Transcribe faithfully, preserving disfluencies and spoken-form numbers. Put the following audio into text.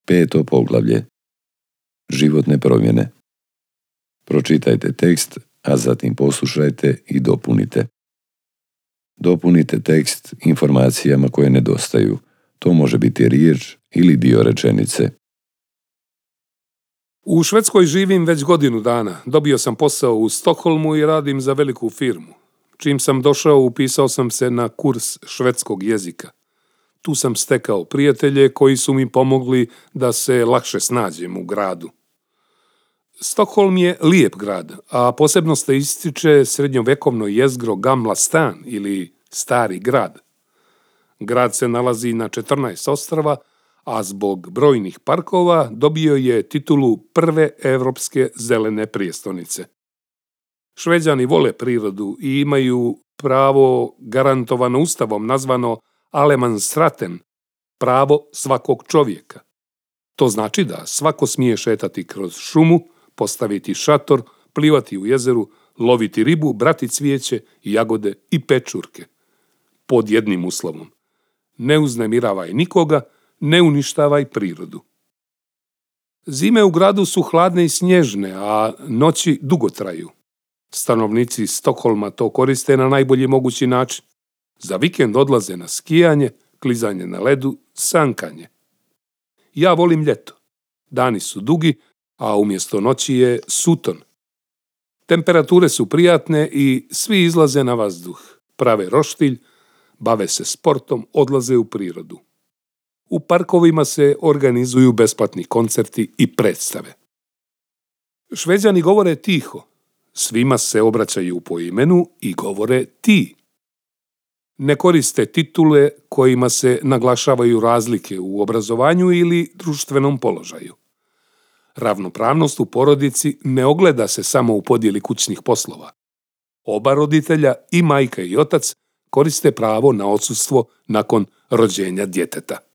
Peto poglavlje. Životne promjene. Pročitajte tekst, a zatim poslušajte i dopunite. Dopunite tekst informacijama koje nedostaju. To može biti riječ ili dio rečenice. U Švedskoj živim već godinu dana. Dobio sam posao u Stokholmu i radim za veliku firmu. Čim sam došao, upisao sam se na kurs švedskog jezika. Tu sam stekao prijatelje koji su mi pomogli da se lakše snađem u gradu. Stokholm je lijep grad, a posebno se ističe srednjovekovno jezgro Gamla stan ili Stari grad. Grad se nalazi na četrnaest ostrva, a zbog brojnih parkova dobio je titulu prve evropske zelene prijestolnice. Šveđani vole prirodu i imaju pravo garantovano ustavom nazvano Allemansratten, pravo svakog čovjeka. To znači da svako smije šetati kroz šumu, postaviti šator, plivati u jezeru, loviti ribu, brati cvijeće, jagode i pečurke. Pod jednim uslovom. Ne uznemiravaj nikoga, ne uništavaj prirodu. Zime u gradu su hladne i snježne, a noći dugo traju. Stanovnici Stokholma to koriste na najbolji mogući način. Za vikend odlaze na skijanje, klizanje na ledu, sankanje. Ja volim ljeto. Dani su dugi, a umjesto noći je suton. Temperature su prijatne i svi izlaze na vazduh, prave roštilj, bave se sportom, odlaze u prirodu. U parkovima se organizuju besplatni koncerti i predstave. Šveđani govore tiho. Svima se obraćaju po imenu i govore ti. Ne koriste titule kojima se naglašavaju razlike u obrazovanju ili društvenom položaju. Ravnopravnost u porodici ne ogleda se samo u podjeli kućnih poslova. Oba roditelja, i majka i otac, koriste pravo na odsustvo nakon rođenja djeteta.